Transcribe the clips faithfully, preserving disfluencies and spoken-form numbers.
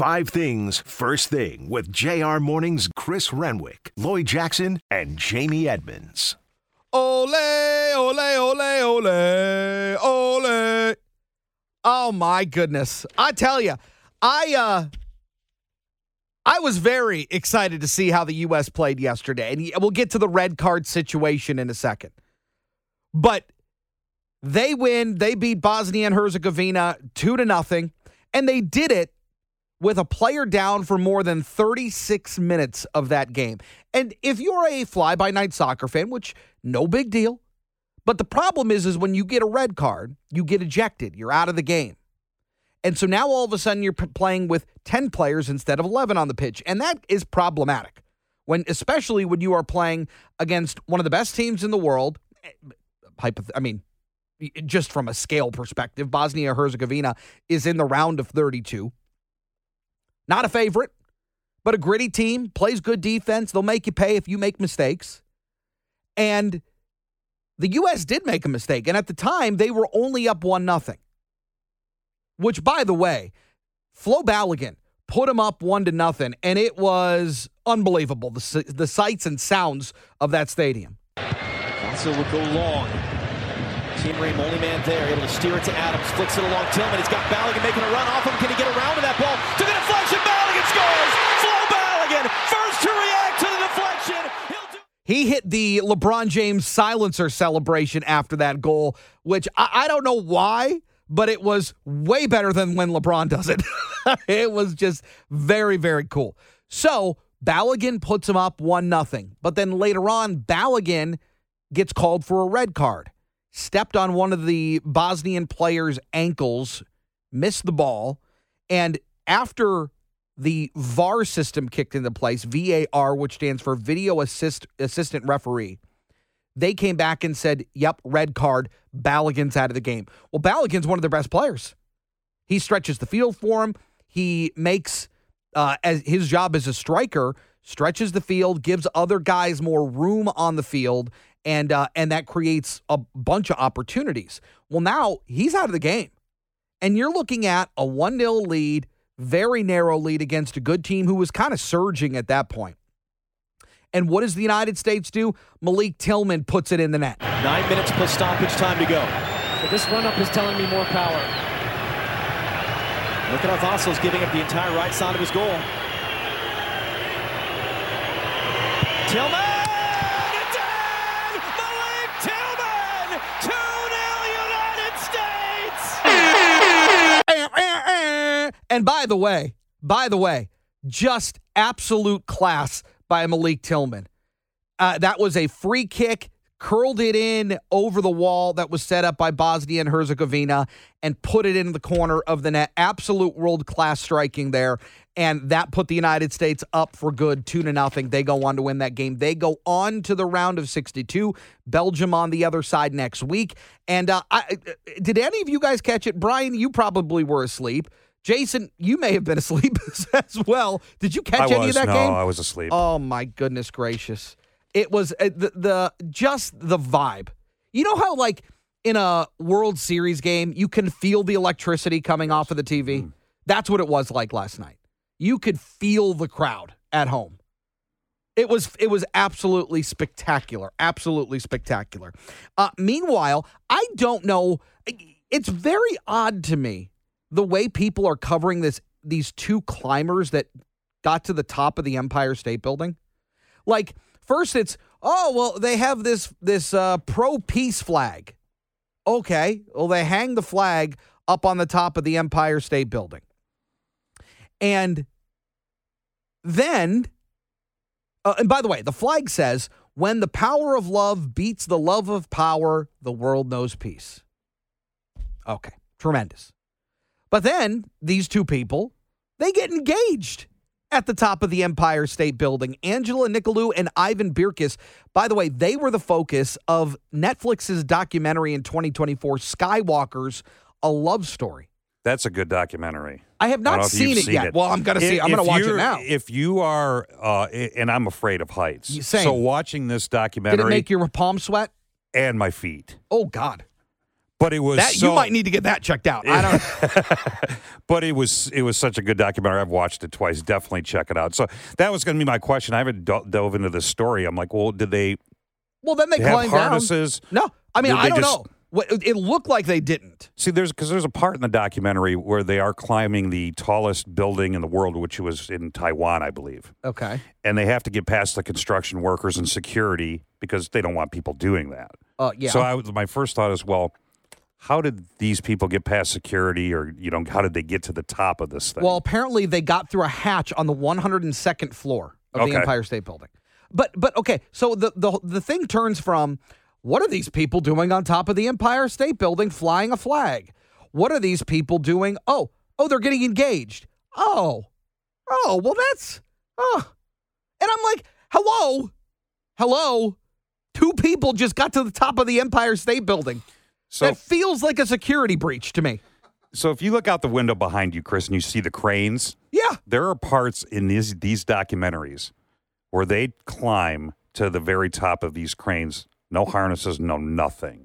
Five Things First Thing with J R Morning's Chris Renwick, Lloyd Jackson, and Jamie Edmonds. Ole, ole, ole, ole, ole. Oh, my goodness. I tell you, I uh, I was very excited to see how the U S played yesterday. And we'll get to the red card situation in a second. But they win. They beat Bosnia and Herzegovina two to nothing. And they did it with a player down for more than thirty-six minutes of that game. And if you're a fly-by-night soccer fan, which no big deal, but the problem is, is when you get a red card, you get ejected. You're out of the game. And so now all of a sudden you're p- playing with ten players instead of eleven on the pitch. And that is problematic, when, especially when you are playing against one of the best teams in the world. Hypoth- I mean, just from a scale perspective, Bosnia-Herzegovina is in the round of thirty-two. Not a favorite, but a gritty team, plays good defense. They'll make you pay if you make mistakes. And the U S did make a mistake. And at the time, they were only up one nothing. Which, by the way, Flo Balogun put them up one to nothing, and it was unbelievable, the, the sights and sounds of that stadium. Also will go long. Team Ream, only man there, able to steer it to Adams, flicks it along Tillman. He's got Balogun making a run off him. Can he get around to that ball? To the deflection, Balogun scores! Flo Balogun, first to react to the deflection. He'll do- He hit the LeBron James silencer celebration after that goal, which I, I don't know why, but it was way better than when LeBron does it. It was just very, very cool. So Balogun puts him up one nothing. But then later on, Balogun gets called for a red card. Stepped on one of the Bosnian players' ankles, missed the ball, and after the V A R system kicked into place, V A R, which stands for Video Assist Assistant Referee, they came back and said, yep, red card, Balogun's out of the game. Well, Balogun's one of their best players. He stretches the field for him. He makes uh, as his job as a striker, stretches the field, gives other guys more room on the field, and uh, and that creates a bunch of opportunities. Well, now he's out of the game. And you're looking at a one nil lead, very narrow lead against a good team who was kind of surging at that point. And what does the United States do? Malik Tillman puts it in the net. Nine minutes plus stoppage time to go. So this run-up is telling me more power. Look at how Vassal's giving up the entire right side of his goal. Tillman! And by the way, by the way, just absolute class by Malik Tillman. Uh, that was a free kick, curled it in over the wall that was set up by Bosnia and Herzegovina and put it in the corner of the net. Absolute world-class striking there. And that put the United States up for good, two to nothing. They go on to win that game. They go on to the round of sixty-two. Belgium on the other side next week. And uh, I, did any of you guys catch it? Brian, you probably were asleep. Jason, you may have been asleep as well. Did you catch I any was, of that no, game? No, I was asleep. Oh, my goodness gracious. It was uh, the, the just the vibe. You know how, like, in a World Series game, you can feel the electricity coming off of the T V? Mm. That's what it was like last night. You could feel the crowd at home. It was it was absolutely spectacular. Absolutely spectacular. Uh, meanwhile, I don't know. It's very odd to me the way people are covering this, these two climbers that got to the top of the Empire State Building. Like, first it's, oh, well, they have this, this uh, pro-peace flag. Okay, well, they hang the flag up on the top of the Empire State Building. And then, uh, and by the way, the flag says, when the power of love beats the love of power, the world knows peace. Okay, tremendous. But then these two people, they get engaged at the top of the Empire State Building. Angela Nicolou and Ivan Birkis, by the way, they were the focus of Netflix's documentary in twenty twenty-four, Skywalkers, A Love Story. That's a good documentary. I have not I seen it seen yet. It. Well, I'm going to see it. I'm going to watch it now. If you are, uh, and I'm afraid of heights. Same. So watching this documentary. Did it make your palm sweat? And my feet. Oh, God. But it was that so, you might need to get that checked out. I don't. But it was it was such a good documentary. I've watched it twice. Definitely check it out. So that was going to be my question. I haven't do- dove into this story. I'm like, well, did they? Well, then they, they have climbed down. harnesses? No, I mean Did I they don't just- know. What, it looked like they didn't. See, there's because there's a part in the documentary where they are climbing the tallest building in the world, which was in Taiwan, I believe. Okay. And they have to get past the construction workers and security because they don't want people doing that. Uh, yeah. So I was, my first thought is, well, how did these people get past security, or you know, how did they get to the top of this thing? Well, apparently they got through a hatch on the one hundred second floor of Okay. the Empire State Building. But but okay, so the the the thing turns from, what are these people doing on top of the Empire State Building flying a flag? What are these people doing? Oh, oh, they're getting engaged. Oh, oh, well, that's, oh. And I'm like, hello, hello. Two people just got to the top of the Empire State Building. so, That feels like a security breach to me. so if you look out the window behind you, Chris, and you see the cranes, Yeah. there are parts in these these documentaries where they climb to the very top of these cranes. No harnesses, no nothing.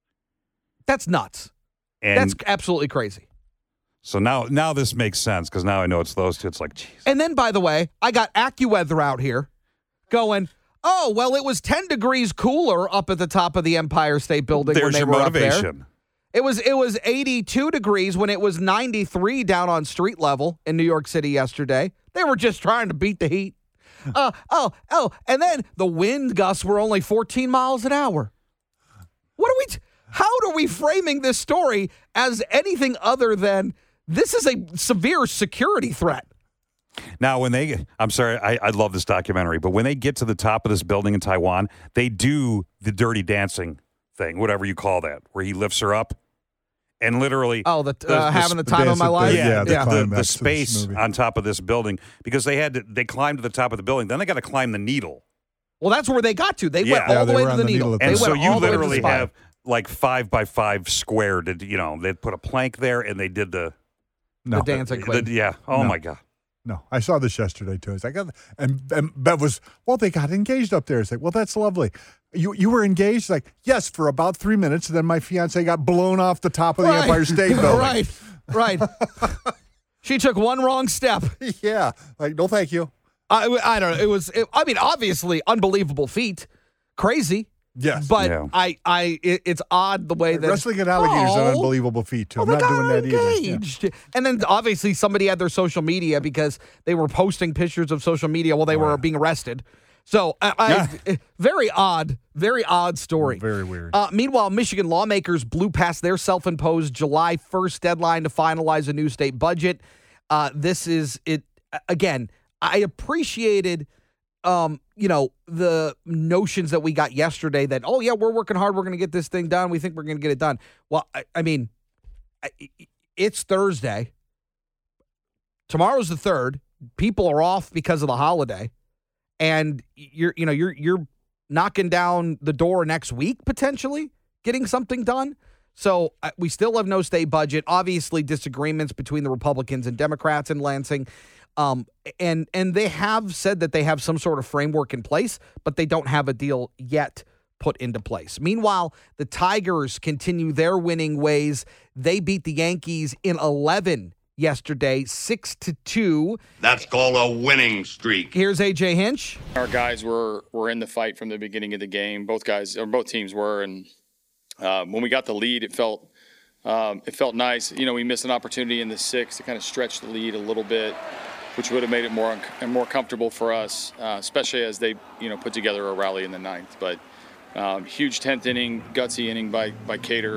That's nuts. And That's absolutely crazy. so now now this makes sense because now I know it's those two. It's like, geez. And then, by the way, I got AccuWeather out here going, oh, well, it was ten degrees cooler up at the top of the Empire State Building when There's they your were up there. motivation. It was it was eighty-two degrees when it was ninety-three down on street level in New York City yesterday. They were just trying to beat the heat. Uh, oh, oh, and then the wind gusts were only fourteen miles an hour. What are we, t- how are we framing this story as anything other than this is a severe security threat? Now, when they, I'm sorry, I, I love this documentary, but when they get to the top of this building in Taiwan, they do the dirty dancing thing, whatever you call that, where he lifts her up and literally. Oh, the, the- uh, the having the the time of dance my at the- life? Yeah, yeah, the, the the, climax the of this space movie. on top of this building because they had to, they climbed to the top of the building, then they got to climb the needle. Well, that's where they got to. They Yeah. went all Yeah, the they way were to on the the needle. needle at They the And so went you all the way to the literally spire. have like five by five square to, you know, they put a plank there and they did the, No, the dancing the queen. yeah. Oh No. my God. no. I saw this yesterday too. It's like, uh, and, and Bev was, well, they got engaged up there. It's like, well, that's lovely. You you were engaged? Like, yes, for about three minutes. Then my fiance got blown off the top of the Right. Empire State Building. Right, right. She took one wrong step. Yeah. Like, no, thank you. I, I don't know. It was, it, I mean, obviously, unbelievable feat. Crazy. Yes. But Yeah. I, I, it, it's odd the way that. Wrestling an alligator is an Oh. unbelievable feat too. Oh, I'm they not got doing that either. Yeah. engaged. And then obviously somebody had their social media because they were posting pictures of social media while they were being arrested. So I, I very odd, very odd story. Very weird. Uh, meanwhile, Michigan lawmakers blew past their self-imposed July first deadline to finalize a new state budget. Uh, this is it again. I appreciated, um, you know, the notions that we got yesterday that, oh yeah, we're working hard. We're going to get this thing done. We think we're going to get it done. Well, I, I mean, I, it's Thursday. Tomorrow's the third. People are off because of the holiday. And you're, you know, you're you're knocking down the door next week, potentially getting something done. So uh, we still have no state budget. Obviously, disagreements between the Republicans and Democrats in Lansing, um, and and they have said that they have some sort of framework in place, but they don't have a deal yet put into place. Meanwhile, the Tigers continue their winning ways. They beat the Yankees in eleven yesterday, six to two. That's called a winning streak. Here's A J Hinch. Our guys were were in the fight from the beginning of the game. Both guys or both teams were, and uh, when we got the lead, it felt um, it felt nice. You know, we missed an opportunity in the sixth to kind of stretch the lead a little bit, which would have made it more more comfortable for us, uh, especially as they you know put together a rally in the ninth. But um, huge tenth inning, gutsy inning by by Cater.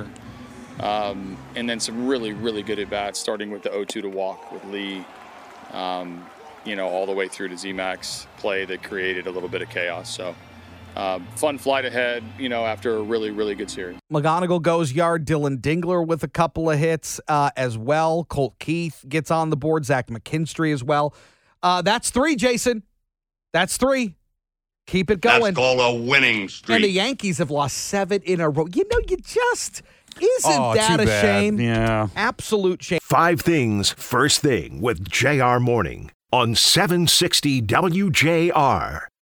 Um, and then some really, really good at-bats, starting with the oh two to walk with Lee, um, you know, all the way through to Z-Max play that created a little bit of chaos. So uh, fun flight ahead, you know, after a really, really good series. McGonigal goes yard. Dylan Dingler with a couple of hits uh, as well. Colt Keith gets on the board. Zach McKinstry as well. Uh, that's three, Jason. That's three. Keep it going. That's called a winning streak. And the Yankees have lost seven in a row. You know, you just... Isn't Oh, that too a bad. shame? Yeah. Absolute shame. Five things, first thing with J R Morning on seven sixty W J R.